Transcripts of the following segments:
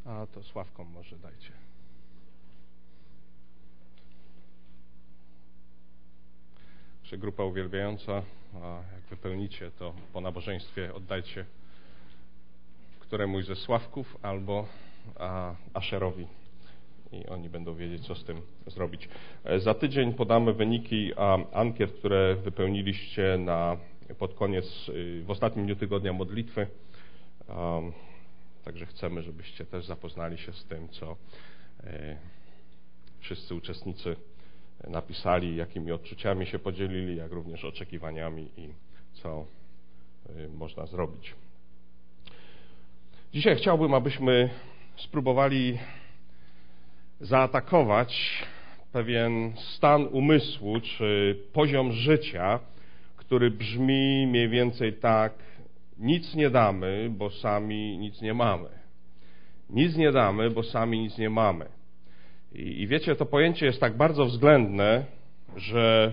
A to Sławkom może dajcie. Czy grupa uwielbiająca, a jak wypełnicie, to po nabożeństwie oddajcie któremuś ze Sławków albo Aszerowi i oni będą wiedzieć, co z tym zrobić. Za tydzień podamy wyniki ankiet, które wypełniliście pod koniec, w ostatnim dniu tygodnia modlitwy. Także chcemy, żebyście też zapoznali się z tym, co wszyscy uczestnicy napisali, jakimi odczuciami się podzielili, jak również oczekiwaniami i co można zrobić. Dzisiaj chciałbym, abyśmy spróbowali zaatakować pewien stan umysłu czy poziom życia, który brzmi mniej więcej tak: nic nie damy, bo sami nic nie mamy. Nic nie damy, bo sami nic nie mamy. I wiecie, to pojęcie jest tak bardzo względne, że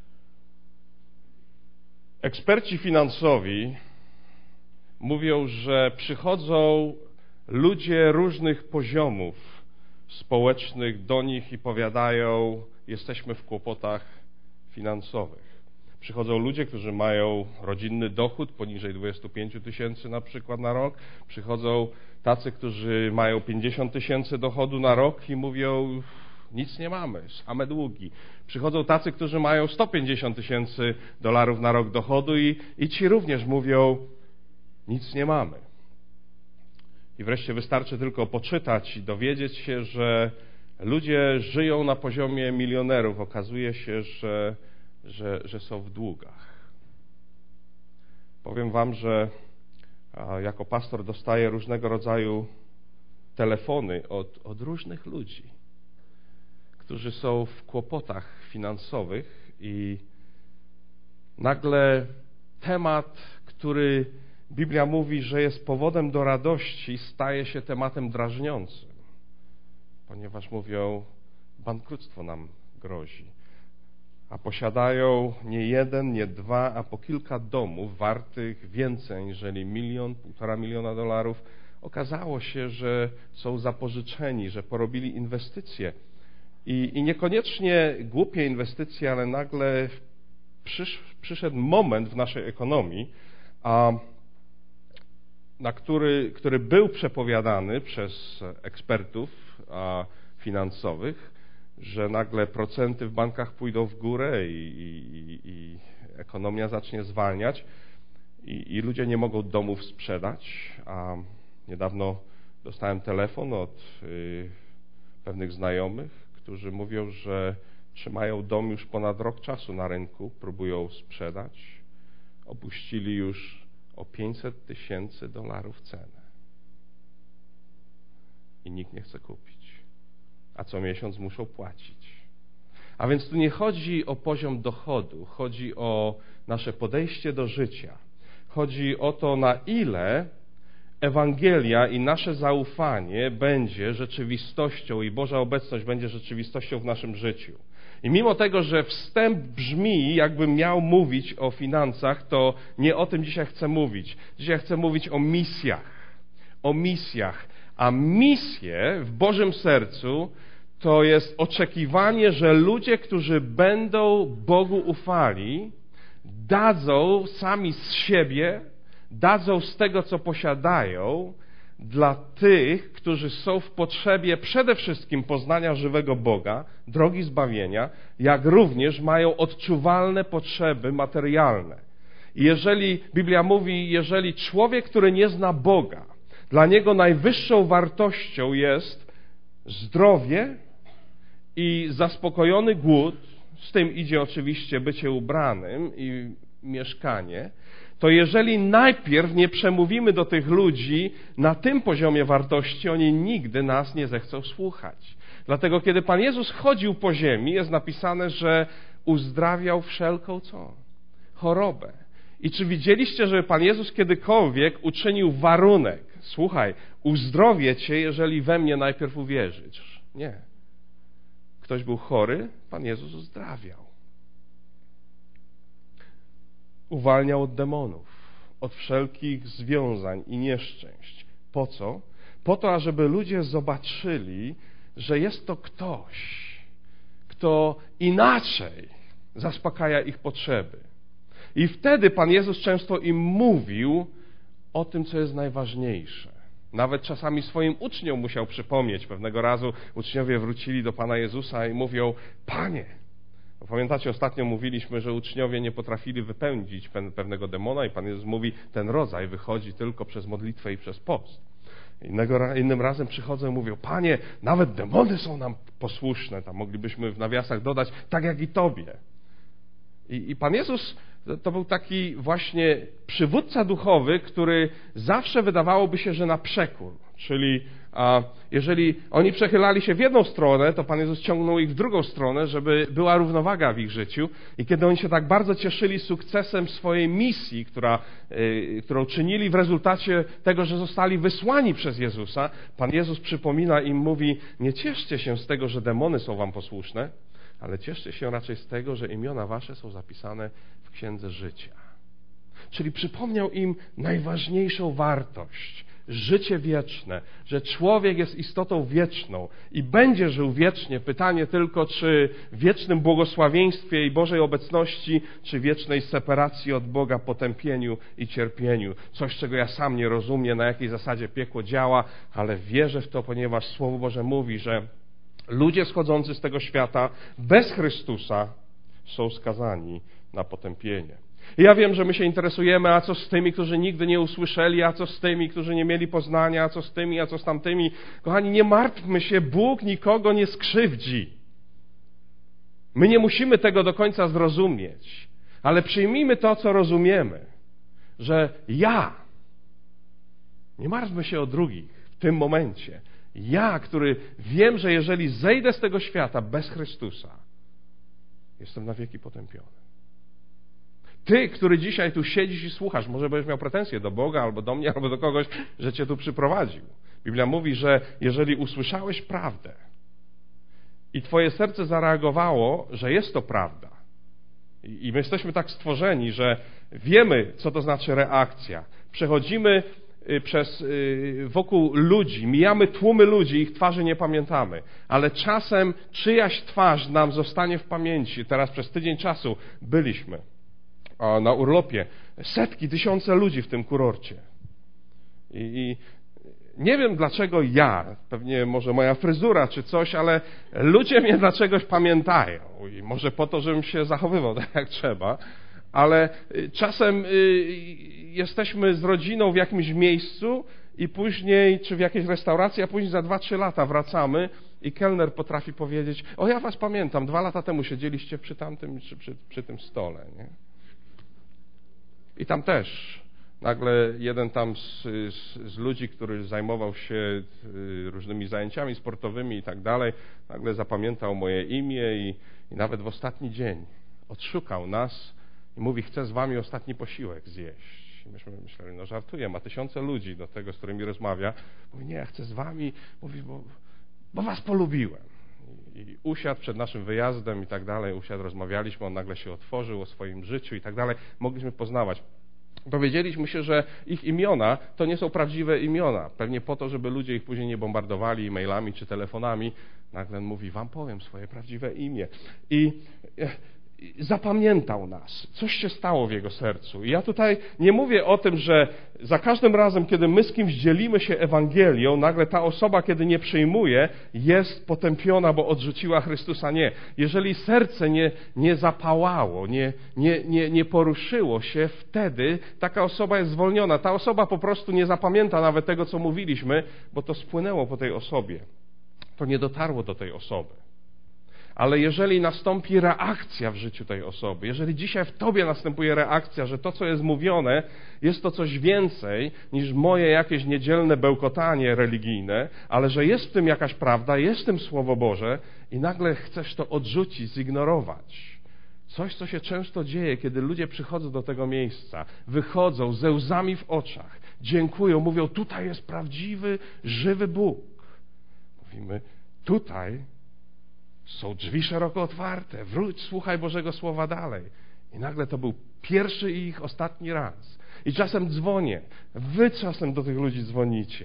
eksperci finansowi mówią, że przychodzą ludzie różnych poziomów społecznych do nich i powiadają: jesteśmy w kłopotach finansowych. Przychodzą ludzie, którzy mają rodzinny dochód poniżej 25 000 na przykład na rok. Przychodzą tacy, którzy mają 50 000 dochodu na rok i mówią: nic nie mamy, same długi. Przychodzą tacy, którzy mają 150 000 dolarów na rok dochodu i ci również mówią: nic nie mamy. I wreszcie wystarczy tylko poczytać i dowiedzieć się, że ludzie żyją na poziomie milionerów. Okazuje się, że są w długach. Powiem wam, że jako pastor dostaję różnego rodzaju telefony od różnych ludzi, którzy są w kłopotach finansowych i nagle temat, który Biblia mówi, że jest powodem do radości, staje się tematem drażniącym, ponieważ mówią: bankructwo nam grozi. A posiadają nie jeden, nie dwa, a po kilka domów wartych więcej niżeli 1–1,5 miliona dolarów. Okazało się, że są zapożyczeni, że porobili inwestycje. I niekoniecznie głupie inwestycje, ale nagle przyszedł moment w naszej ekonomii, który był przepowiadany przez ekspertów finansowych, że nagle procenty w bankach pójdą w górę i ekonomia zacznie zwalniać i ludzie nie mogą domów sprzedać. A niedawno dostałem telefon od pewnych znajomych, którzy mówią, że trzymają dom już ponad rok czasu na rynku, próbują sprzedać, opuścili już o 500 000 dolarów cenę i nikt nie chce kupić, a co miesiąc muszą płacić. A więc tu nie chodzi o poziom dochodu, chodzi o nasze podejście do życia. Chodzi o to, na ile Ewangelia i nasze zaufanie będzie rzeczywistością i Boża obecność będzie rzeczywistością w naszym życiu. I mimo tego, że wstęp brzmi, jakbym miał mówić o finansach, to nie o tym dzisiaj chcę mówić. Dzisiaj chcę mówić o misjach. O misjach. A misje w Bożym sercu to jest oczekiwanie, że ludzie, którzy będą Bogu ufali, dadzą sami z siebie, dadzą z tego, co posiadają, dla tych, którzy są w potrzebie przede wszystkim poznania żywego Boga, drogi zbawienia, jak również mają odczuwalne potrzeby materialne. I jeżeli Biblia mówi, jeżeli człowiek, który nie zna Boga, dla niego najwyższą wartością jest zdrowie i zaspokojony głód, z tym idzie oczywiście bycie ubranym i mieszkanie, to jeżeli najpierw nie przemówimy do tych ludzi na tym poziomie wartości, oni nigdy nas nie zechcą słuchać. Dlatego kiedy Pan Jezus chodził po ziemi, jest napisane, że uzdrawiał wszelką co? Chorobę. I czy widzieliście, że Pan Jezus kiedykolwiek uczynił warunek: słuchaj, uzdrowię cię, jeżeli we mnie najpierw uwierzysz? Nie. Ktoś był chory, Pan Jezus uzdrawiał. Uwalniał od demonów, od wszelkich związań i nieszczęść. Po co? po to, ażeby ludzie zobaczyli, że jest to ktoś, kto inaczej zaspokaja ich potrzeby. I wtedy Pan Jezus często im mówił o tym, co jest najważniejsze. Nawet czasami swoim uczniom musiał przypomnieć. Pewnego razu uczniowie wrócili do Pana Jezusa i mówią: Panie, bo pamiętacie, ostatnio mówiliśmy, że uczniowie nie potrafili wypędzić pewnego demona i Pan Jezus mówi, ten rodzaj wychodzi tylko przez modlitwę i przez post. Innym razem przychodzą i mówią: Panie, nawet demony są nam posłuszne. Tam moglibyśmy w nawiasach dodać, tak jak i Tobie. I Pan Jezus to był taki właśnie przywódca duchowy, który zawsze wydawałoby się, że na przekór. Czyli jeżeli oni przechylali się w jedną stronę, to Pan Jezus ciągnął ich w drugą stronę, żeby była równowaga w ich życiu. I kiedy oni się tak bardzo cieszyli sukcesem swojej misji, którą czynili w rezultacie tego, że zostali wysłani przez Jezusa, Pan Jezus przypomina im, mówi: nie cieszcie się z tego, że demony są wam posłuszne, ale cieszcie się raczej z tego, że imiona wasze są zapisane w Księdze Życia. Czyli przypomniał im najważniejszą wartość, życie wieczne, że człowiek jest istotą wieczną i będzie żył wiecznie. Pytanie tylko, czy w wiecznym błogosławieństwie i Bożej obecności, czy wiecznej separacji od Boga, potępieniu i cierpieniu. Coś, czego ja sam nie rozumiem, na jakiej zasadzie piekło działa, ale wierzę w to, ponieważ Słowo Boże mówi, że ludzie schodzący z tego świata bez Chrystusa są skazani na potępienie. I ja wiem, że my się interesujemy, a co z tymi, którzy nigdy nie usłyszeli, a co z tymi, którzy nie mieli poznania, a co z tymi, a co z tamtymi. Kochani, nie martwmy się, Bóg nikogo nie skrzywdzi. My nie musimy tego do końca zrozumieć, ale przyjmijmy to, co rozumiemy, że ja, nie martwmy się o drugich w tym momencie, ja, który wiem, że jeżeli zejdę z tego świata bez Chrystusa, jestem na wieki potępiony. Ty, który dzisiaj tu siedzisz i słuchasz, może będziesz miał pretensje do Boga, albo do mnie, albo do kogoś, że cię tu przyprowadził. Biblia mówi, że jeżeli usłyszałeś prawdę i twoje serce zareagowało, że jest to prawda, i my jesteśmy tak stworzeni, że wiemy, co to znaczy reakcja. Przechodzimy wokół ludzi, mijamy tłumy ludzi, ich twarzy nie pamiętamy, ale czasem czyjaś twarz nam zostanie w pamięci. Teraz przez tydzień czasu byliśmy na urlopie. Setki, tysiące ludzi w tym kurorcie. I nie wiem dlaczego ja, pewnie może moja fryzura czy coś, ale ludzie mnie dla czegoś pamiętają. I może po to, żebym się zachowywał tak jak trzeba, ale czasem jesteśmy z rodziną w jakimś miejscu i później, czy w jakiejś restauracji, a później za 2-3 lata wracamy i kelner potrafi powiedzieć: o, ja was pamiętam, 2 lata temu siedzieliście przy tamtym, czy przy tym stole, nie? I tam też nagle jeden tam z ludzi, który zajmował się różnymi zajęciami sportowymi i tak dalej, nagle zapamiętał moje imię i nawet w ostatni dzień odszukał nas i mówi: chcę z wami ostatni posiłek zjeść. I myśmy myśleli, no żartuję, ma tysiące ludzi do tego, z którymi rozmawia. Mówi: nie, ja chcę z wami, mówi, bo was polubiłem. I usiadł przed naszym wyjazdem i tak dalej, rozmawialiśmy, on nagle się otworzył o swoim życiu i tak dalej. Mogliśmy poznawać. Dowiedzieliśmy się, że ich imiona to nie są prawdziwe imiona. Pewnie po to, żeby ludzie ich później nie bombardowali e-mailami czy telefonami. Nagle on mówi: wam powiem swoje prawdziwe imię. I zapamiętał nas. Coś się stało w jego sercu. I ja tutaj nie mówię o tym, że za każdym razem, kiedy my z kimś dzielimy się Ewangelią, nagle ta osoba, kiedy nie przyjmuje, jest potępiona, bo odrzuciła Chrystusa. Nie. Jeżeli serce nie zapałało, nie poruszyło się, wtedy taka osoba jest zwolniona. Ta osoba po prostu nie zapamięta nawet tego, co mówiliśmy, bo to spłynęło po tej osobie. To nie dotarło do tej osoby. Ale jeżeli nastąpi reakcja w życiu tej osoby, jeżeli dzisiaj w tobie następuje reakcja, że to, co jest mówione, jest to coś więcej niż moje jakieś niedzielne bełkotanie religijne, ale że jest w tym jakaś prawda, jest w tym Słowo Boże i nagle chcesz to odrzucić, zignorować. Coś, co się często dzieje, kiedy ludzie przychodzą do tego miejsca, wychodzą ze łzami w oczach, dziękują, mówią: tutaj jest prawdziwy, żywy Bóg. Mówimy: tutaj są drzwi szeroko otwarte, wróć, słuchaj Bożego Słowa dalej. I nagle to był pierwszy i ich ostatni raz. I czasem dzwonię, wy czasem do tych ludzi dzwonicie.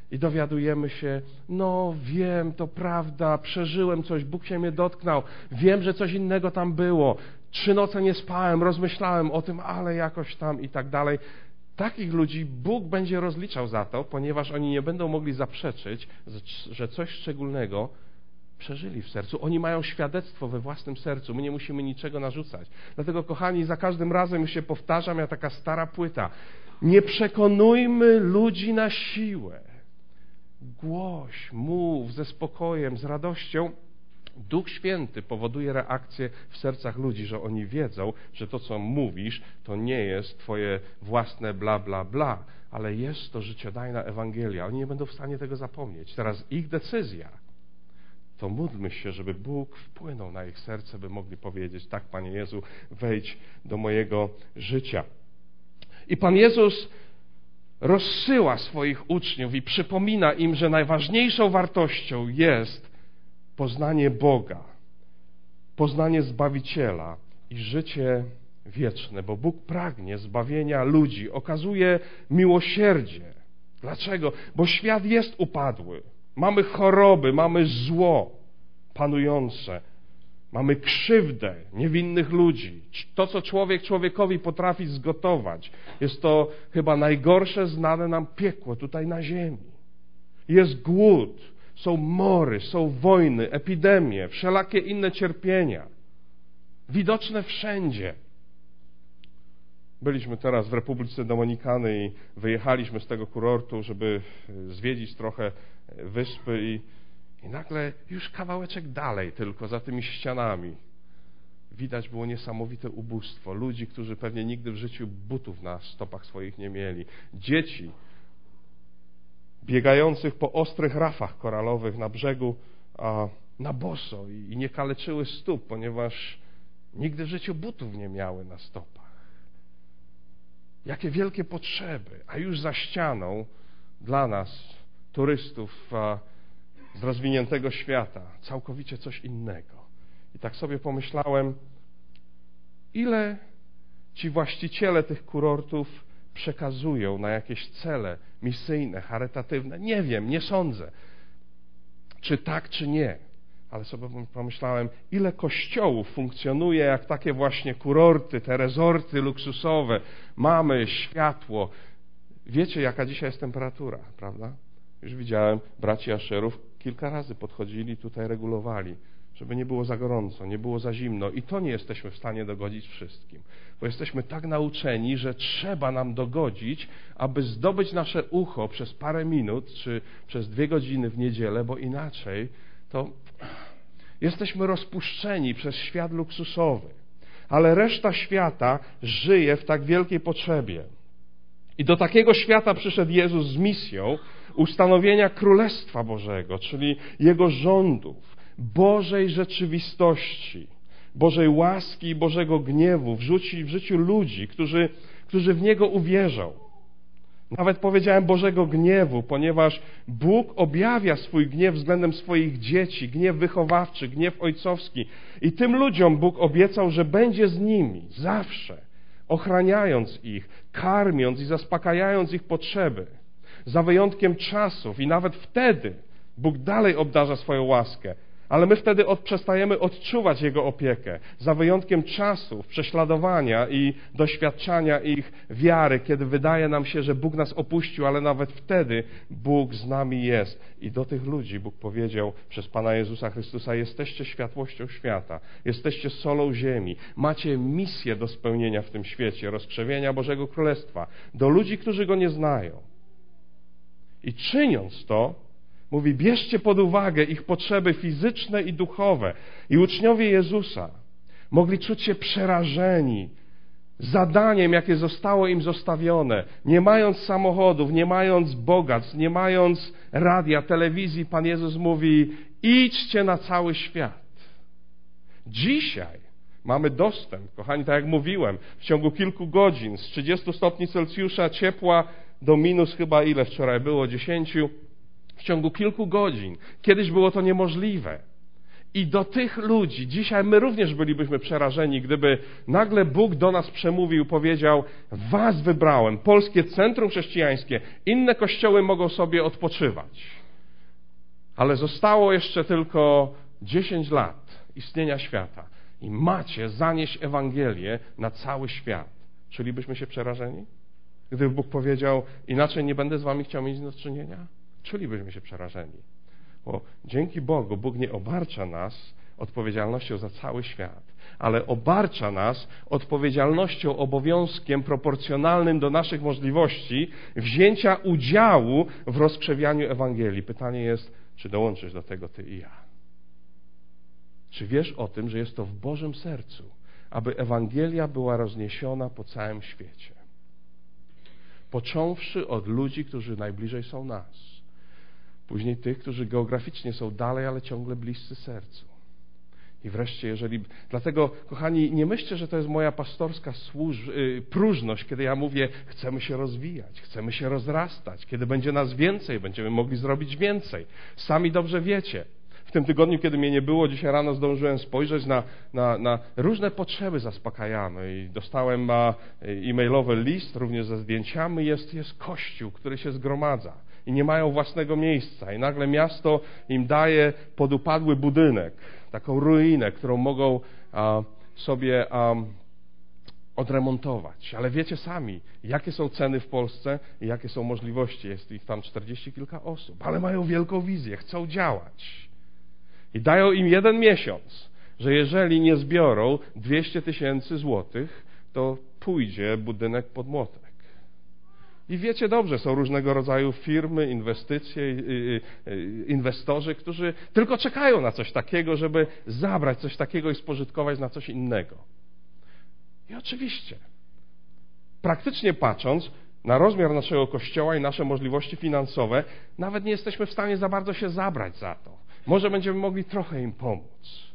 i dowiadujemy się, no wiem, to prawda, przeżyłem coś, Bóg się mnie dotknął, wiem, że coś innego tam było, 3 noce nie spałem, rozmyślałem o tym, ale jakoś tam i tak dalej. Takich ludzi Bóg będzie rozliczał za to, ponieważ oni nie będą mogli zaprzeczyć, że coś szczególnego przeżyli w sercu. Oni mają świadectwo we własnym sercu. My nie musimy niczego narzucać. Dlatego, kochani, za każdym razem już się powtarzam, ja taka stara płyta. Nie przekonujmy ludzi na siłę. Głoś, mów ze spokojem, z radością. Duch Święty powoduje reakcję w sercach ludzi, że oni wiedzą, że to, co mówisz, to nie jest twoje własne bla, bla, bla, ale jest to życiodajna Ewangelia. Oni nie będą w stanie tego zapomnieć. Teraz ich decyzja. To módlmy się, żeby Bóg wpłynął na ich serce, by mogli powiedzieć, tak, Panie Jezu, wejdź do mojego życia. I Pan Jezus rozsyła swoich uczniów i przypomina im, że najważniejszą wartością jest poznanie Boga, poznanie Zbawiciela i życie wieczne, bo Bóg pragnie zbawienia ludzi, okazuje miłosierdzie. Dlaczego? Bo świat jest upadły. Mamy choroby, mamy zło panujące, mamy krzywdę niewinnych ludzi. To, co człowiek człowiekowi potrafi zgotować, jest to chyba najgorsze znane nam piekło tutaj na ziemi. Jest głód, są mory, są wojny, epidemie, wszelakie inne cierpienia. Widoczne wszędzie. Byliśmy teraz w Republice Dominikany i wyjechaliśmy z tego kurortu, żeby zwiedzić trochę wyspy i nagle już kawałeczek dalej tylko, za tymi ścianami, widać było niesamowite ubóstwo. Ludzi, którzy pewnie nigdy w życiu butów na stopach swoich nie mieli. Dzieci biegających po ostrych rafach koralowych na brzegu na boso i nie kaleczyły stóp, ponieważ nigdy w życiu butów nie miały na stopach. Jakie wielkie potrzeby, a już za ścianą dla nas, turystów z rozwiniętego świata, całkowicie coś innego. I tak sobie pomyślałem, ile ci właściciele tych kurortów przekazują na jakieś cele misyjne, charytatywne. Nie wiem, nie sądzę, czy tak, czy nie. Ale sobie pomyślałem, ile kościołów funkcjonuje jak takie właśnie kurorty, te rezorty luksusowe. Mamy światło. Wiecie, jaka dzisiaj jest temperatura, prawda? Już widziałem, braci Aszerów kilka razy podchodzili, tutaj regulowali, żeby nie było za gorąco, nie było za zimno. I to nie jesteśmy w stanie dogodzić wszystkim. Bo jesteśmy tak nauczeni, że trzeba nam dogodzić, aby zdobyć nasze ucho przez parę minut, czy przez 2 godziny w niedzielę, bo inaczej to jesteśmy rozpuszczeni przez świat luksusowy. Ale reszta świata żyje w tak wielkiej potrzebie. I do takiego świata przyszedł Jezus z misją ustanowienia Królestwa Bożego, czyli Jego rządów, Bożej rzeczywistości, Bożej łaski i Bożego gniewu w życiu ludzi, którzy w Niego uwierzą. Nawet powiedziałem Bożego gniewu, ponieważ Bóg objawia swój gniew względem swoich dzieci, gniew wychowawczy, gniew ojcowski. I tym ludziom Bóg obiecał, że będzie z nimi zawsze, ochraniając ich, karmiąc i zaspokajając ich potrzeby. Za wyjątkiem czasów i nawet wtedy Bóg dalej obdarza swoją łaskę, ale my wtedy przestajemy odczuwać Jego opiekę. Za wyjątkiem czasów, prześladowania i doświadczania ich wiary, kiedy wydaje nam się, że Bóg nas opuścił, ale nawet wtedy Bóg z nami jest. I do tych ludzi Bóg powiedział przez Pana Jezusa Chrystusa: jesteście światłością świata, jesteście solą ziemi, macie misję do spełnienia w tym świecie, rozkrzewienia Bożego Królestwa, do ludzi, którzy Go nie znają. I czyniąc to, mówi, bierzcie pod uwagę ich potrzeby fizyczne i duchowe. I uczniowie Jezusa mogli czuć się przerażeni zadaniem, jakie zostało im zostawione. Nie mając samochodów, nie mając bogactw, nie mając radia, telewizji, Pan Jezus mówi, idźcie na cały świat. Dzisiaj mamy dostęp, kochani, tak jak mówiłem, w ciągu kilku godzin z 30 stopni Celsjusza ciepła do minus chyba ile wczoraj było, 10, w ciągu kilku godzin. Kiedyś było to niemożliwe. I do tych ludzi, dzisiaj my również bylibyśmy przerażeni, gdyby nagle Bóg do nas przemówił, powiedział: was wybrałem, Polskie Centrum Chrześcijańskie, inne kościoły mogą sobie odpoczywać. Ale zostało jeszcze tylko 10 lat istnienia świata i macie zanieść Ewangelię na cały świat. Czulibyśmy się przerażeni? Gdyby Bóg powiedział: inaczej nie będę z wami chciał mieć do czynienia? Czulibyśmy się przerażeni. Bo dzięki Bogu Bóg nie obarcza nas odpowiedzialnością za cały świat, ale obarcza nas odpowiedzialnością, obowiązkiem proporcjonalnym do naszych możliwości wzięcia udziału w rozkrzewianiu Ewangelii. Pytanie jest, czy dołączysz do tego ty i ja? Czy wiesz o tym, że jest to w Bożym sercu, aby Ewangelia była rozniesiona po całym świecie? Począwszy od ludzi, którzy najbliżej są nas. Później tych, którzy geograficznie są dalej, ale ciągle bliscy sercu. I wreszcie, dlatego, kochani, nie myślcie, że to jest moja pastorska próżność, kiedy ja mówię: chcemy się rozwijać, chcemy się rozrastać. Kiedy będzie nas więcej, będziemy mogli zrobić więcej. Sami dobrze wiecie. W tym tygodniu, kiedy mnie nie było, dzisiaj rano zdążyłem spojrzeć na różne potrzeby zaspokajamy i dostałem e-mailowy list, również ze zdjęciami. Jest kościół, który się zgromadza i nie mają własnego miejsca i nagle miasto im daje podupadły budynek, taką ruinę, którą mogą sobie odremontować. Ale wiecie sami, jakie są ceny w Polsce i jakie są możliwości. Jest ich tam 40 kilka osób, ale mają wielką wizję, chcą działać. I dają im 1 miesiąc, że jeżeli nie zbiorą 200 000 złotych, to pójdzie budynek pod młotek. I wiecie dobrze, są różnego rodzaju firmy, inwestycje, inwestorzy, którzy tylko czekają na coś takiego, żeby zabrać coś takiego i spożytkować na coś innego. I oczywiście, praktycznie patrząc na rozmiar naszego kościoła i nasze możliwości finansowe, nawet nie jesteśmy w stanie za bardzo się zabrać za to. Może będziemy mogli trochę im pomóc.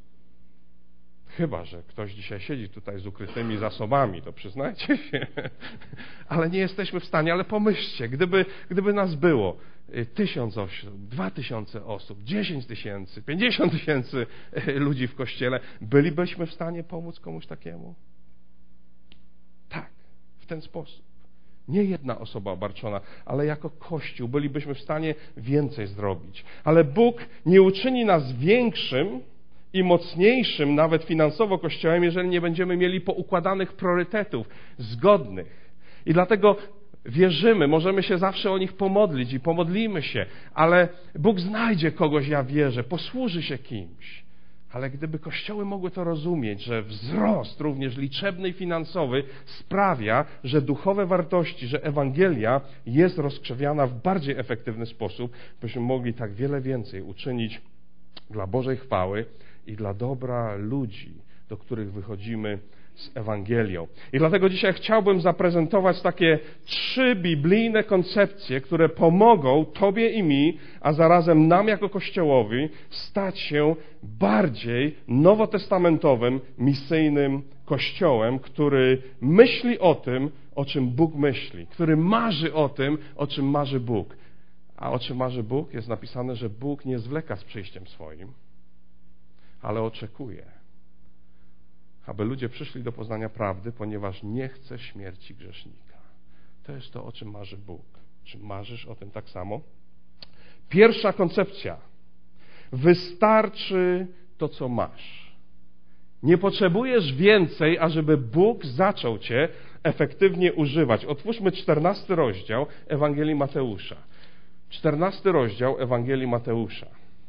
Chyba że ktoś dzisiaj siedzi tutaj z ukrytymi zasobami, to przyznajcie się. Ale nie jesteśmy w stanie, ale pomyślcie, gdyby nas było 1000 osób, 2000 osób, 10 000, 50 000 ludzi w kościele, bylibyśmy w stanie pomóc komuś takiemu? Tak, w ten sposób. Nie jedna osoba obarczona, ale jako Kościół bylibyśmy w stanie więcej zrobić. Ale Bóg nie uczyni nas większym i mocniejszym, nawet finansowo, Kościołem, jeżeli nie będziemy mieli poukładanych priorytetów, zgodnych. I dlatego wierzymy, możemy się zawsze o nich pomodlić i pomodlimy się, ale Bóg znajdzie kogoś, ja wierzę, posłuży się kimś. Ale gdyby kościoły mogły to rozumieć, że wzrost również liczebny i finansowy sprawia, że duchowe wartości, że Ewangelia jest rozkrzewiana w bardziej efektywny sposób, byśmy mogli tak wiele więcej uczynić dla Bożej chwały i dla dobra ludzi, do których wychodzimy z Ewangelią. I dlatego dzisiaj chciałbym zaprezentować takie 3 biblijne koncepcje, które pomogą Tobie i mi, a zarazem nam jako Kościołowi, stać się bardziej nowotestamentowym, misyjnym Kościołem, który myśli o tym, o czym Bóg myśli, który marzy o tym, o czym marzy Bóg. A o czym marzy Bóg? Jest napisane, że Bóg nie zwleka z przyjściem swoim, ale oczekuje, aby ludzie przyszli do poznania prawdy, ponieważ nie chce śmierci grzesznika. To jest to, o czym marzy Bóg. Czy marzysz o tym tak samo? Pierwsza koncepcja. Wystarczy to, co masz. Nie potrzebujesz więcej, ażeby Bóg zaczął Cię efektywnie używać. Otwórzmy 14 rozdział Ewangelii Mateusza. 14 rozdział Ewangelii Mateusza.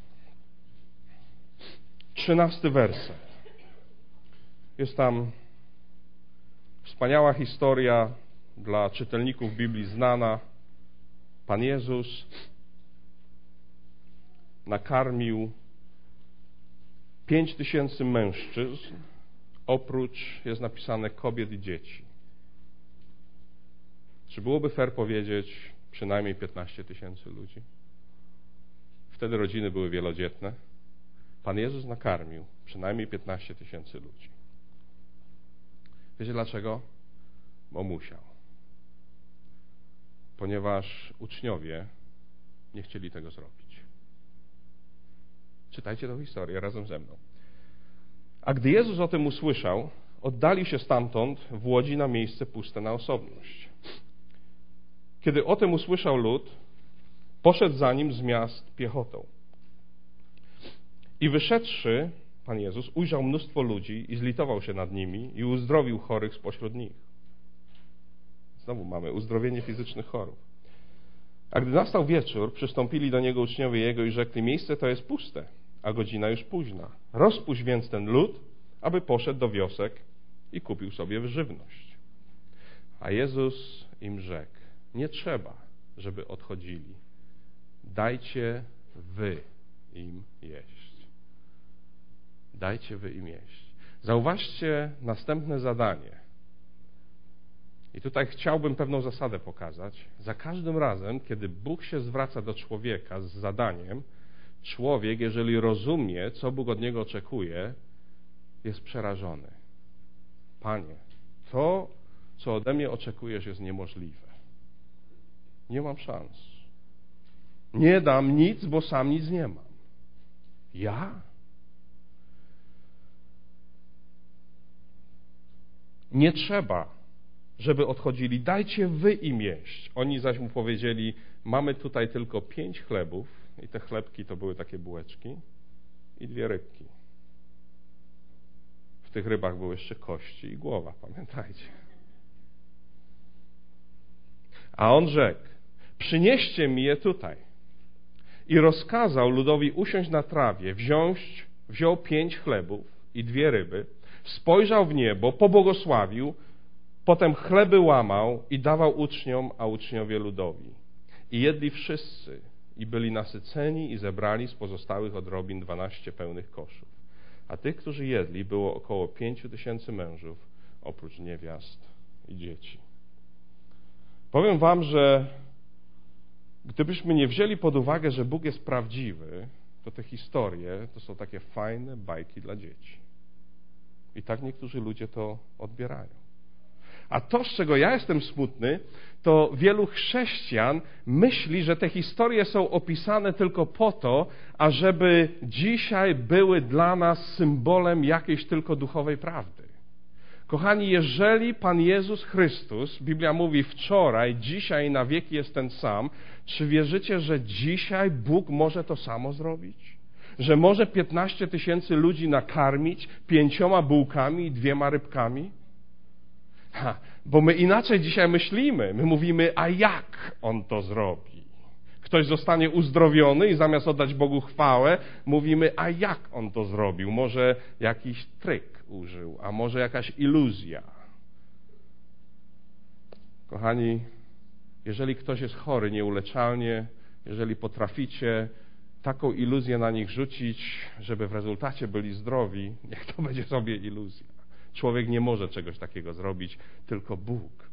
13 werset. Jest tam wspaniała historia dla czytelników Biblii znana. Pan Jezus nakarmił 5000 mężczyzn, oprócz, jest napisane, kobiet i dzieci. Czy byłoby fair powiedzieć przynajmniej 15 000 ludzi? Wtedy rodziny były wielodzietne. Pan Jezus nakarmił przynajmniej 15 000 ludzi. Wiecie dlaczego? Bo musiał. Ponieważ uczniowie nie chcieli tego zrobić. Czytajcie tę historię razem ze mną. A gdy Jezus o tym usłyszał, oddalił się stamtąd w łodzi na miejsce puste na osobność. Kiedy o tym usłyszał lud, poszedł za nim z miast piechotą. I wyszedłszy, Pan Jezus ujrzał mnóstwo ludzi i zlitował się nad nimi i uzdrowił chorych spośród nich. Znowu mamy uzdrowienie fizycznych chorób. A gdy nastał wieczór, przystąpili do Niego uczniowie Jego i rzekli: miejsce to jest puste, a godzina już późna. Rozpuść więc ten lud, aby poszedł do wiosek i kupił sobie żywność. A Jezus im rzekł: nie trzeba, żeby odchodzili. Dajcie wy im jeść. Dajcie wy im jeść. Zauważcie następne zadanie. I tutaj chciałbym pewną zasadę pokazać. Za każdym razem, kiedy Bóg się zwraca do człowieka z zadaniem, człowiek, jeżeli rozumie, co Bóg od niego oczekuje, jest przerażony. Panie, to, co ode mnie oczekujesz, jest niemożliwe. Nie mam szans. Nie dam nic, bo sam nic nie mam. Ja? Nie trzeba, żeby odchodzili. Dajcie wy im jeść. Oni zaś mu powiedzieli: mamy tutaj tylko 5 chlebów i te chlebki to były takie bułeczki i 2 rybki. W tych rybach były jeszcze kości i głowa, pamiętajcie. A on rzekł: przynieście mi je tutaj. I rozkazał ludowi usiąść na trawie, wziął 5 chlebów i 2 ryby, spojrzał w niebo, pobłogosławił, potem chleby łamał i dawał uczniom, a uczniowie ludowi. I jedli wszyscy i byli nasyceni i zebrali z pozostałych odrobin 12 pełnych koszów. A tych, którzy jedli, było około 5000 mężów, oprócz niewiast i dzieci. Powiem wam, że gdybyśmy nie wzięli pod uwagę, że Bóg jest prawdziwy, to te historie to są takie fajne bajki dla dzieci. I tak niektórzy ludzie to odbierają. A to, z czego ja jestem smutny, to wielu chrześcijan myśli, że te historie są opisane tylko po to, ażeby dzisiaj były dla nas symbolem jakiejś tylko duchowej prawdy. Kochani, jeżeli Pan Jezus Chrystus, Biblia mówi wczoraj, dzisiaj i na wieki jest ten sam, czy wierzycie, że dzisiaj Bóg może to samo zrobić? Że może 15 000 ludzi nakarmić 5 bułkami i 2 rybkami? Bo my inaczej dzisiaj myślimy. My mówimy: a jak On to zrobi? Ktoś zostanie uzdrowiony i zamiast oddać Bogu chwałę, mówimy: a jak On to zrobił? Może jakiś tryk użył, a może jakaś iluzja. Kochani, jeżeli ktoś jest chory nieuleczalnie, jeżeli potraficie taką iluzję na nich rzucić, żeby w rezultacie byli zdrowi, niech to będzie sobie iluzja. Człowiek nie może czegoś takiego zrobić, tylko Bóg.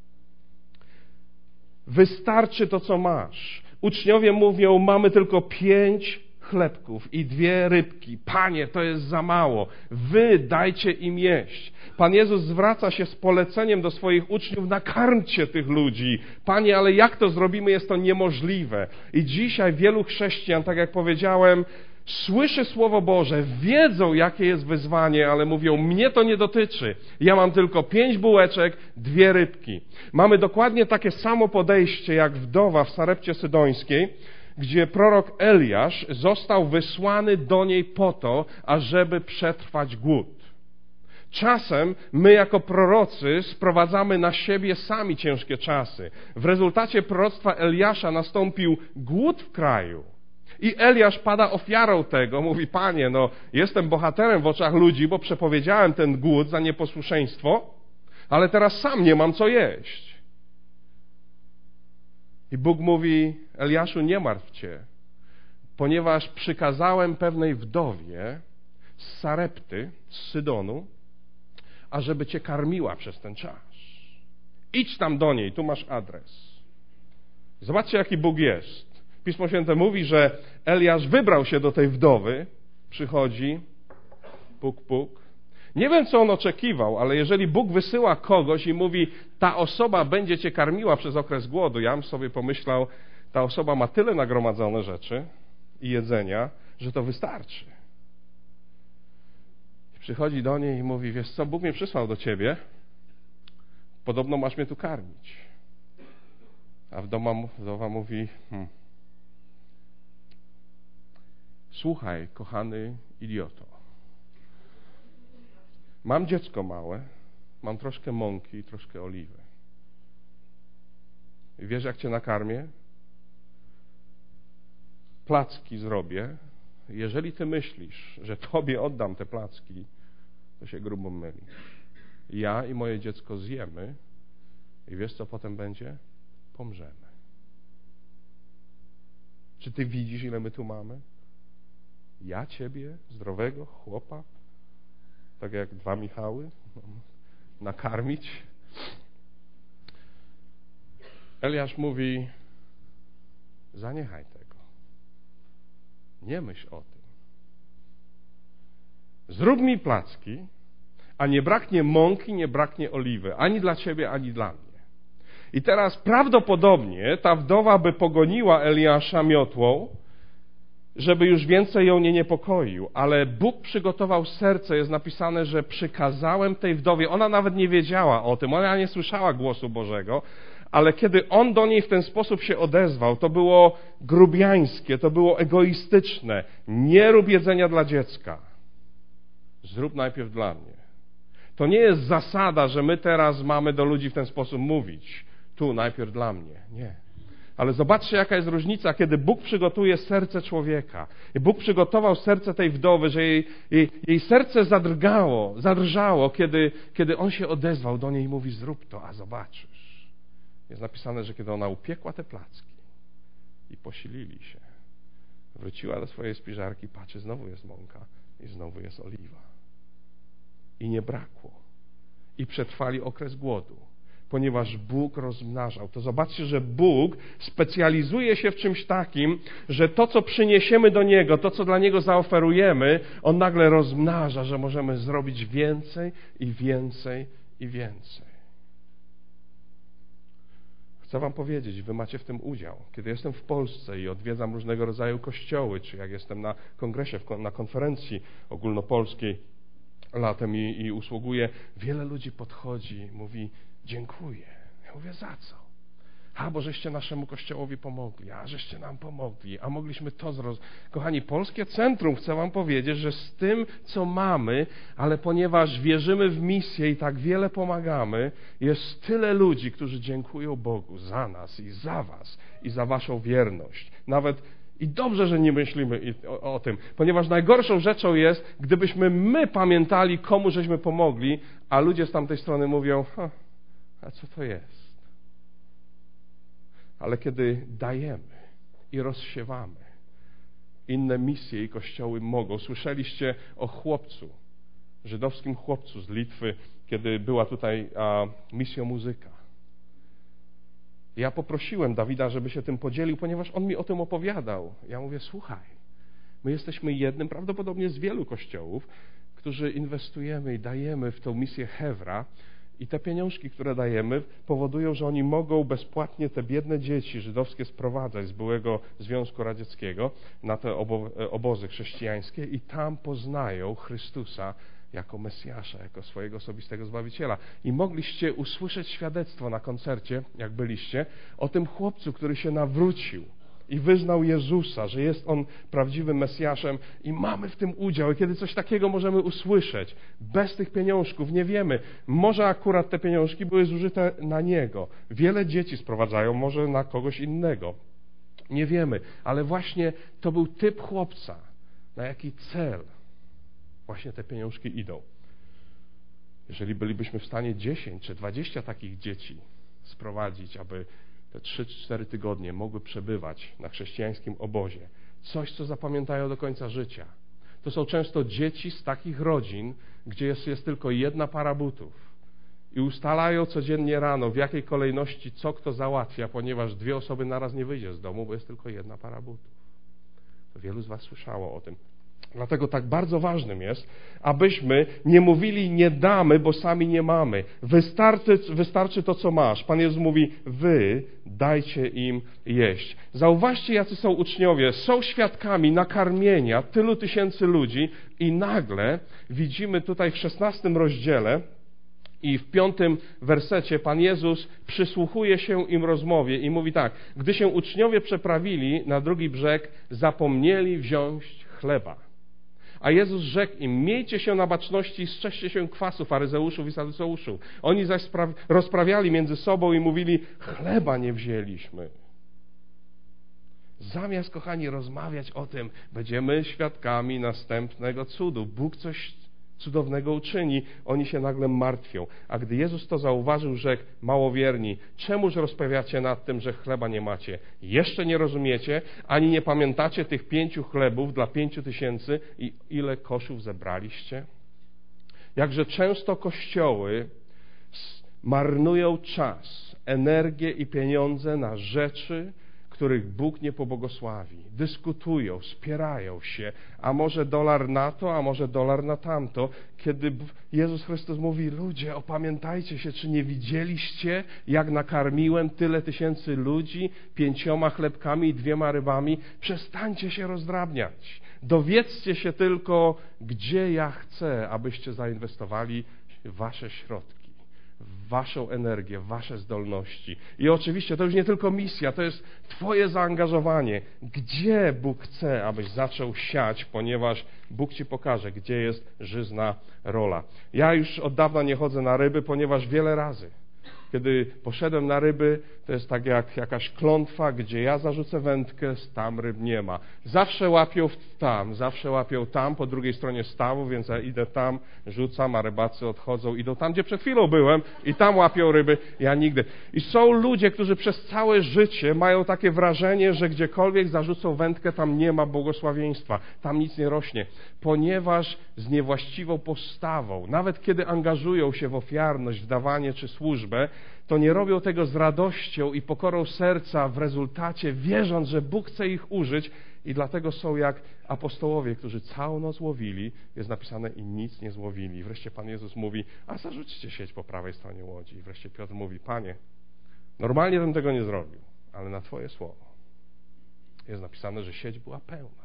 Wystarczy to, co masz. Uczniowie mówią: mamy tylko 5 chlebków i 2 rybki. Panie, to jest za mało. Wy dajcie im jeść. Pan Jezus zwraca się z poleceniem do swoich uczniów: nakarmcie tych ludzi. Panie, ale jak to zrobimy? Jest to niemożliwe. I dzisiaj wielu chrześcijan, tak jak powiedziałem, słyszy Słowo Boże, wiedzą, jakie jest wyzwanie, ale mówią: mnie to nie dotyczy. Ja mam tylko 5 bułeczek, 2 rybki. Mamy dokładnie takie samo podejście jak wdowa w Sarepcie Sydońskiej, gdzie prorok Eliasz został wysłany do niej po to, ażeby przetrwać głód. Czasem my jako prorocy sprowadzamy na siebie sami ciężkie czasy. W rezultacie proroctwa Eliasza nastąpił głód w kraju. I Eliasz pada ofiarą tego, mówi: Panie, jestem bohaterem w oczach ludzi, bo przepowiedziałem ten głód za nieposłuszeństwo, ale teraz sam nie mam co jeść. I Bóg mówi: Eliaszu, nie martw się, ponieważ przykazałem pewnej wdowie z Sarepty, z Sydonu, ażeby cię karmiła przez ten czas. Idź tam do niej, tu masz adres. Zobaczcie, jaki Bóg jest. Pismo Święte mówi, że Eliasz wybrał się do tej wdowy, przychodzi, puk, puk. Nie wiem, co on oczekiwał, ale jeżeli Bóg wysyła kogoś i mówi: ta osoba będzie cię karmiła przez okres głodu, ja bym sobie pomyślał: ta osoba ma tyle nagromadzone rzeczy i jedzenia, że to wystarczy. I przychodzi do niej i mówi, wiesz co, Bóg mnie przysłał do ciebie, podobno masz mnie tu karmić. A wdowa mówi, słuchaj, kochany idioto, mam dziecko małe, mam troszkę mąki i troszkę oliwy. I wiesz, jak cię nakarmię? Placki zrobię. Jeżeli ty myślisz, że tobie oddam te placki, to się grubo myli. Ja i moje dziecko zjemy i wiesz, co potem będzie? Pomrzemy. Czy ty widzisz, ile my tu mamy? Ja ciebie, zdrowego chłopa, tak jak 2 Michały, nakarmić? Eliasz mówi, zaniechaj tego. Nie myśl o tym. Zrób mi placki, a nie braknie mąki, nie braknie oliwy, ani dla ciebie, ani dla mnie. I teraz prawdopodobnie ta wdowa by pogoniła Eliasza miotłą, żeby już więcej ją nie niepokoił, ale Bóg przygotował serce, jest napisane, że przykazałem tej wdowie, ona nawet nie wiedziała o tym, ona nie słyszała głosu Bożego, ale kiedy on do niej w ten sposób się odezwał, to było grubiańskie, to było egoistyczne. Nie rób jedzenia dla dziecka. Zrób najpierw dla mnie. To nie jest zasada, że my teraz mamy do ludzi w ten sposób mówić. Tu najpierw dla mnie. Nie. Ale zobaczcie, jaka jest różnica, kiedy Bóg przygotuje serce człowieka. I Bóg przygotował serce tej wdowy, że jej serce zadrżało, kiedy on się odezwał do niej i mówi, zrób to, a zobaczysz. Jest napisane, że kiedy ona upiekła te placki i posilili się, wróciła do swojej spiżarki, patrzy, znowu jest mąka i znowu jest oliwa. I nie brakło. I przetrwali okres głodu, ponieważ Bóg rozmnażał. To zobaczcie, że Bóg specjalizuje się w czymś takim, że to, co przyniesiemy do Niego, to, co dla Niego zaoferujemy, On nagle rozmnaża, że możemy zrobić więcej i więcej i więcej. Chcę wam powiedzieć, wy macie w tym udział. Kiedy jestem w Polsce i odwiedzam różnego rodzaju kościoły, czy jak jestem na kongresie, na konferencji ogólnopolskiej latem i usługuję, wiele ludzi podchodzi i mówi, dziękuję. Ja mówię, za co? Bo żeście naszemu kościołowi pomogli, żeście nam pomogli, a mogliśmy to zrobić. Kochani, Polskie Centrum, chcę wam powiedzieć, że z tym, co mamy, ale ponieważ wierzymy w misję i tak wiele pomagamy, jest tyle ludzi, którzy dziękują Bogu za nas i za was i za waszą wierność. Nawet i dobrze, że nie myślimy o tym, ponieważ najgorszą rzeczą jest, gdybyśmy my pamiętali, komu żeśmy pomogli, a ludzie z tamtej strony mówią, a co to jest? Ale kiedy dajemy i rozsiewamy, inne misje i kościoły mogą. Słyszeliście o chłopcu, żydowskim chłopcu z Litwy, kiedy była tutaj misja muzyka. Ja poprosiłem Dawida, żeby się tym podzielił, ponieważ on mi o tym opowiadał. Ja mówię, słuchaj, my jesteśmy jednym prawdopodobnie z wielu kościołów, którzy inwestujemy i dajemy w tą misję Hewra. I te pieniążki, które dajemy, powodują, że oni mogą bezpłatnie te biedne dzieci żydowskie sprowadzać z byłego Związku Radzieckiego na te obozy chrześcijańskie i tam poznają Chrystusa jako Mesjasza, jako swojego osobistego Zbawiciela. I mogliście usłyszeć świadectwo na koncercie, jak byliście, o tym chłopcu, który się nawrócił i wyznał Jezusa, że jest On prawdziwym Mesjaszem i mamy w tym udział. I kiedy coś takiego możemy usłyszeć, bez tych pieniążków, nie wiemy, może akurat te pieniążki były zużyte na Niego. Wiele dzieci sprowadzają, może na kogoś innego. Nie wiemy, ale właśnie to był typ chłopca, na jaki cel właśnie te pieniążki idą. Jeżeli bylibyśmy w stanie 10 czy 20 takich dzieci sprowadzić, aby te 3-4 tygodnie mogły przebywać na chrześcijańskim obozie. Coś, co zapamiętają do końca życia. To są często dzieci z takich rodzin, gdzie jest tylko jedna para butów. I ustalają codziennie rano, w jakiej kolejności co kto załatwia, ponieważ 2 osoby naraz nie wyjdzie z domu, bo jest tylko jedna para butów. To wielu z was słyszało o tym. Dlatego tak bardzo ważnym jest, abyśmy nie mówili nie damy, bo sami nie mamy. Wystarczy to, co masz. Pan Jezus mówi, wy dajcie im jeść. Zauważcie, jacy są uczniowie. Są świadkami nakarmienia tylu tysięcy ludzi i nagle widzimy tutaj w 16 rozdziale i w 5 wersecie Pan Jezus przysłuchuje się im rozmowie i mówi tak. Gdy się uczniowie przeprawili na drugi brzeg, zapomnieli wziąć chleba. A Jezus rzekł im, miejcie się na baczności i strzeżcie się kwasu faryzeuszów i saduceuszów. Oni zaś rozprawiali między sobą i mówili, chleba nie wzięliśmy. Zamiast, kochani, rozmawiać o tym, będziemy świadkami następnego cudu. Bóg coś cudownego uczyni, oni się nagle martwią. A gdy Jezus to zauważył, rzekł, małowierni, czemuż rozprawiacie nad tym, że chleba nie macie? Jeszcze nie rozumiecie, ani nie pamiętacie tych 5 chlebów dla 5000 i ile koszów zebraliście? Jakże często kościoły marnują czas, energię i pieniądze na rzeczy, których Bóg nie pobłogosławi. Dyskutują, spierają się, a może dolar na to, a może dolar na tamto, kiedy Jezus Chrystus mówi, ludzie, opamiętajcie się, czy nie widzieliście, jak nakarmiłem tyle tysięcy ludzi 5 chlebkami i 2 rybami? Przestańcie się rozdrabniać. Dowiedzcie się tylko, gdzie ja chcę, abyście zainwestowali wasze środki, waszą energię, wasze zdolności. I oczywiście to już nie tylko misja, to jest twoje zaangażowanie. Gdzie Bóg chce, abyś zaczął siać, ponieważ Bóg ci pokaże, gdzie jest żyzna rola. Ja już od dawna nie chodzę na ryby, ponieważ wiele razy, kiedy poszedłem na ryby, to jest tak jak jakaś klątwa, gdzie ja zarzucę wędkę, tam ryb nie ma. Zawsze łapią tam, po drugiej stronie stawu, więc ja idę tam, rzucam, a rybacy odchodzą, idą tam, gdzie przed chwilą byłem i tam łapią ryby, ja nigdy. I są ludzie, którzy przez całe życie mają takie wrażenie, że gdziekolwiek zarzucą wędkę, tam nie ma błogosławieństwa, tam nic nie rośnie, ponieważ z niewłaściwą postawą, nawet kiedy angażują się w ofiarność, w dawanie czy służbę, to nie robią tego z radością i pokorą serca w rezultacie, wierząc, że Bóg chce ich użyć i dlatego są jak apostołowie, którzy całą noc łowili, jest napisane i nic nie złowili. I wreszcie Pan Jezus mówi, a zarzućcie sieć po prawej stronie łodzi. I wreszcie Piotr mówi, Panie, normalnie bym tego nie zrobił, ale na Twoje słowo jest napisane, że sieć była pełna.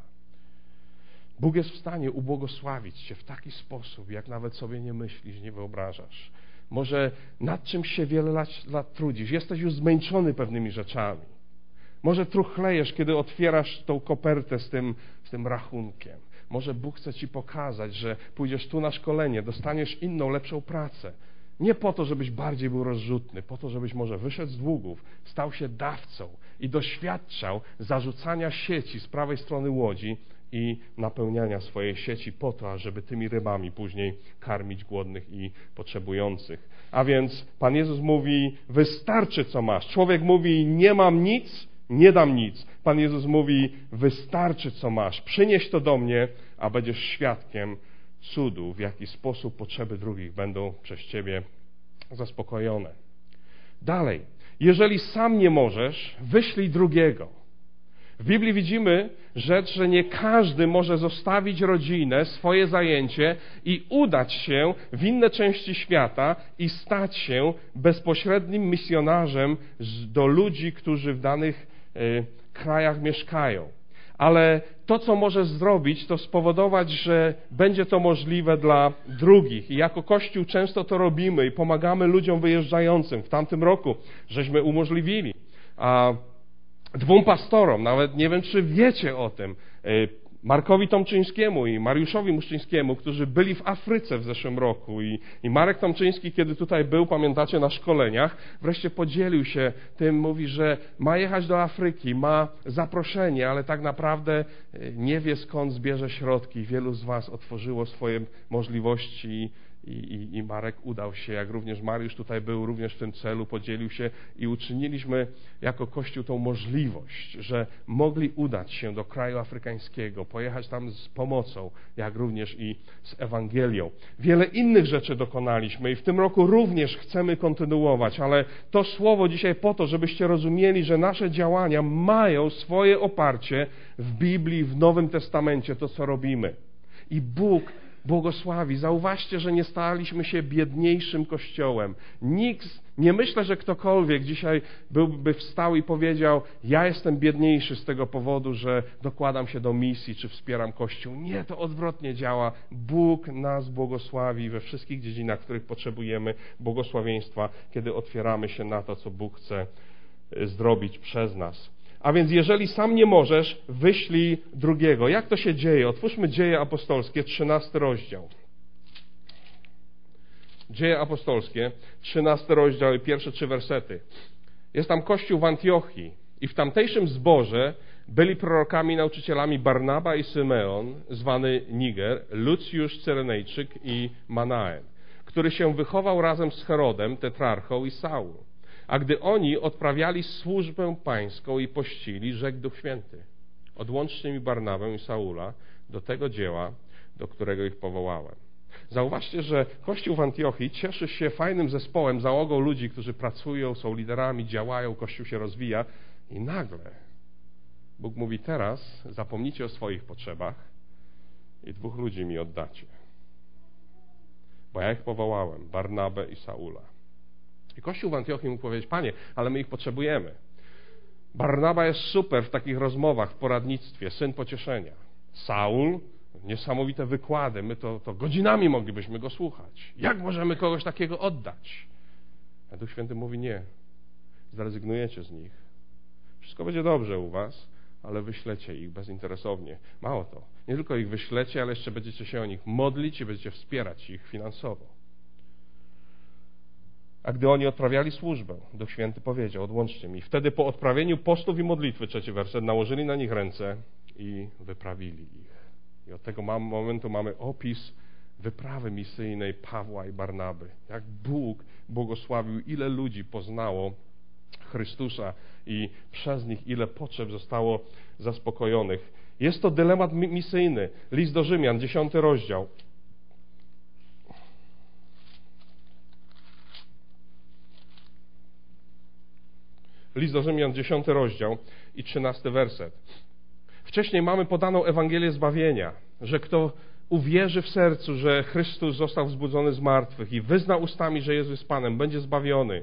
Bóg jest w stanie ubłogosławić Cię w taki sposób, jak nawet sobie nie myślisz, nie wyobrażasz. Może nad czymś się wiele lat trudzisz, jesteś już zmęczony pewnymi rzeczami. Może truchlejesz, kiedy otwierasz tą kopertę z tym rachunkiem. Może Bóg chce Ci pokazać, że pójdziesz tu na szkolenie, dostaniesz inną, lepszą pracę. Nie po to, żebyś bardziej był rozrzutny, po to, żebyś może wyszedł z długów, stał się dawcą i doświadczał zarzucania sieci z prawej strony łodzi i napełniania swojej sieci po to, ażeby tymi rybami później karmić głodnych i potrzebujących. A więc Pan Jezus mówi, wystarczy co masz. Człowiek mówi, nie mam nic, nie dam nic. Pan Jezus mówi, wystarczy co masz. Przynieś to do mnie, a będziesz świadkiem cudu, w jaki sposób potrzeby drugich będą przez Ciebie zaspokojone. Dalej, jeżeli sam nie możesz, wyślij drugiego. W Biblii widzimy rzecz, że nie każdy może zostawić rodzinę, swoje zajęcie i udać się w inne części świata i stać się bezpośrednim misjonarzem do ludzi, którzy w danych krajach mieszkają. Ale to, co możesz zrobić, to spowodować, że będzie to możliwe dla drugich. I jako Kościół często to robimy i pomagamy ludziom wyjeżdżającym. W tamtym roku żeśmy umożliwili 2 pastorom, nawet nie wiem, czy wiecie o tym, Markowi Tomczyńskiemu i Mariuszowi Muszczyńskiemu, którzy byli w Afryce w zeszłym roku i Marek Tomczyński, kiedy tutaj był, pamiętacie, na szkoleniach, wreszcie podzielił się tym, mówi, że ma jechać do Afryki, ma zaproszenie, ale tak naprawdę nie wie, skąd zbierze środki. Wielu z was otworzyło swoje możliwości i Marek udał się, jak również Mariusz tutaj był również w tym celu, podzielił się i uczyniliśmy jako Kościół tą możliwość, że mogli udać się do kraju afrykańskiego, pojechać tam z pomocą, jak również i z Ewangelią. Wiele innych rzeczy dokonaliśmy i w tym roku również chcemy kontynuować, ale to słowo dzisiaj po to, żebyście rozumieli, że nasze działania mają swoje oparcie w Biblii, w Nowym Testamencie, to co robimy. I Bóg błogosławi. Zauważcie, że nie staliśmy się biedniejszym Kościołem. Nie myślę, że ktokolwiek dzisiaj byłby wstał i powiedział, ja jestem biedniejszy z tego powodu, że dokładam się do misji, czy wspieram Kościół. Nie, to odwrotnie działa. Bóg nas błogosławi we wszystkich dziedzinach, w których potrzebujemy błogosławieństwa, kiedy otwieramy się na to, co Bóg chce zrobić przez nas. A więc jeżeli sam nie możesz, wyślij drugiego. Jak to się dzieje? Otwórzmy Dzieje Apostolskie, 13 rozdział. Dzieje Apostolskie, 13 rozdział i pierwsze 3 wersety. Jest tam kościół w Antiochii i w tamtejszym zborze byli prorokami i nauczycielami Barnaba i Symeon, zwany Niger, Lucjusz Cyrenejczyk i Manaen, który się wychował razem z Herodem, tetrarchą i Saul. A gdy oni odprawiali służbę pańską i pościli, rzekł Duch Święty: odłączcie mi Barnabę i Saula do tego dzieła, do którego ich powołałem. Zauważcie, że Kościół w Antiochii cieszy się fajnym zespołem, załogą ludzi, którzy pracują, są liderami, działają, Kościół się rozwija i nagle Bóg mówi: teraz zapomnijcie o swoich potrzebach i 2 ludzi mi oddacie. Bo ja ich powołałem, Barnabę i Saula. I Kościół w Antiochii mógł powiedzieć: Panie, ale my ich potrzebujemy. Barnaba jest super w takich rozmowach, w poradnictwie, syn pocieszenia. Saul, niesamowite wykłady, my to godzinami moglibyśmy go słuchać. Jak możemy kogoś takiego oddać? A Duch Święty mówi: nie, zrezygnujecie z nich. Wszystko będzie dobrze u was, ale wyślecie ich bezinteresownie. Mało to, nie tylko ich wyślecie, ale jeszcze będziecie się o nich modlić i będziecie wspierać ich finansowo. A gdy oni odprawiali służbę, Duch Święty powiedział: odłączcie mi. Wtedy po odprawieniu postów i modlitwy, 3 werset, nałożyli na nich ręce i wyprawili ich. I od tego momentu mamy opis wyprawy misyjnej Pawła i Barnaby. Jak Bóg błogosławił, ile ludzi poznało Chrystusa i przez nich ile potrzeb zostało zaspokojonych. Jest to dylemat misyjny. List do Rzymian, 10 rozdział. List do Rzymian, 10 rozdział i 13 werset. Wcześniej mamy podaną Ewangelię zbawienia, że kto uwierzy w sercu, że Chrystus został wzbudzony z martwych i wyzna ustami, że Jezus jest Panem, będzie zbawiony.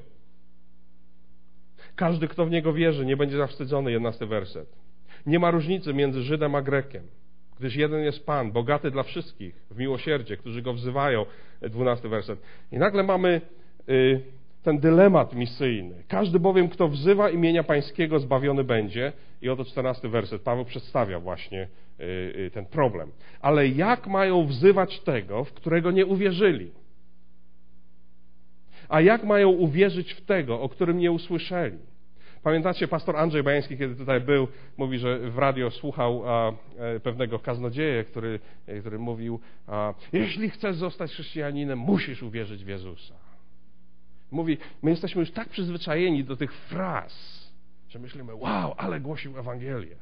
Każdy, kto w Niego wierzy, nie będzie zawstydzony, 11 werset. Nie ma różnicy między Żydem a Grekiem, gdyż jeden jest Pan, bogaty dla wszystkich, w miłosierdzie, którzy Go wzywają, 12 werset. I nagle mamy ten dylemat misyjny. Każdy bowiem, kto wzywa imienia Pańskiego, zbawiony będzie. I oto 14 werset. Paweł przedstawia właśnie ten problem. Ale jak mają wzywać tego, w którego nie uwierzyli? A jak mają uwierzyć w tego, o którym nie usłyszeli? Pamiętacie, pastor Andrzej Bajański, kiedy tutaj był, mówi, że w radio słuchał pewnego kaznodzieja, który mówił: jeśli chcesz zostać chrześcijaninem, musisz uwierzyć w Jezusa. Mówi, my jesteśmy już tak przyzwyczajeni do tych fraz, że myślimy: wow, ale głosił Ewangelię.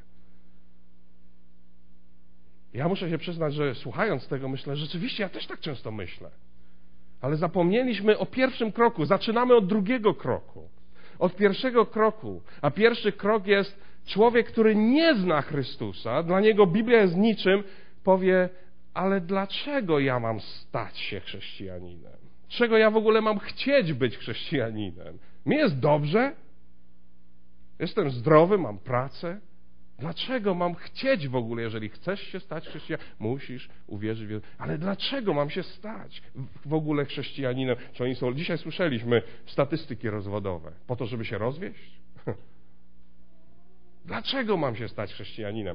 Ja muszę się przyznać, że słuchając tego myślę, rzeczywiście ja też tak często myślę. Ale zapomnieliśmy o pierwszym kroku. Zaczynamy od drugiego kroku. Od pierwszego kroku. A pierwszy krok jest człowiek, który nie zna Chrystusa, dla niego Biblia jest niczym, powie: ale dlaczego ja mam stać się chrześcijaninem? Czego ja w ogóle mam chcieć być chrześcijaninem? Mi jest dobrze? Jestem zdrowy, mam pracę? Dlaczego mam chcieć w ogóle, jeżeli chcesz się stać chrześcijaninem? Musisz uwierzyć w Jezusa. Ale dlaczego mam się stać w ogóle chrześcijaninem? Czy oni są... Dzisiaj słyszeliśmy statystyki rozwodowe. Po to, żeby się rozwieść? Dlaczego mam się stać chrześcijaninem?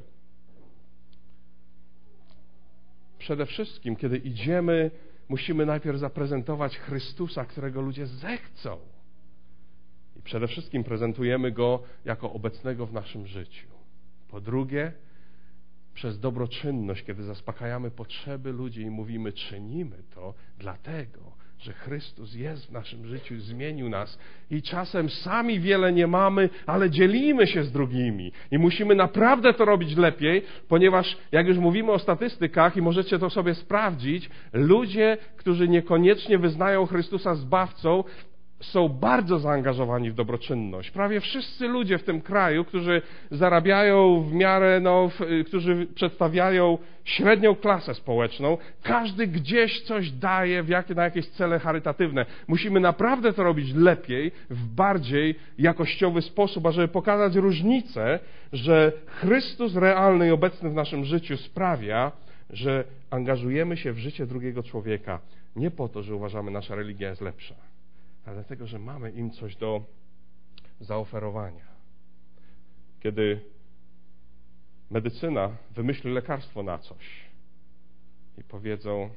Przede wszystkim, kiedy idziemy, musimy najpierw zaprezentować Chrystusa, którego ludzie zechcą. I przede wszystkim prezentujemy Go jako obecnego w naszym życiu. Po drugie, przez dobroczynność, kiedy zaspokajamy potrzeby ludzi i mówimy, czynimy to dlatego, że Chrystus jest w naszym życiu, zmienił nas i czasem sami wiele nie mamy, ale dzielimy się z drugimi i musimy naprawdę to robić lepiej, ponieważ jak już mówimy o statystykach i możecie to sobie sprawdzić, ludzie, którzy niekoniecznie wyznają Chrystusa zbawcą, są bardzo zaangażowani w dobroczynność. Prawie wszyscy ludzie w tym kraju, którzy zarabiają w miarę, którzy przedstawiają średnią klasę społeczną, każdy gdzieś coś daje na jakieś cele charytatywne. Musimy naprawdę to robić lepiej, w bardziej jakościowy sposób, ażeby pokazać różnicę, że Chrystus realny i obecny w naszym życiu sprawia, że angażujemy się w życie drugiego człowieka nie po to, że uważamy, nasza religia jest lepsza, ale dlatego, że mamy im coś do zaoferowania. Kiedy medycyna wymyśli lekarstwo na coś i powiedzą,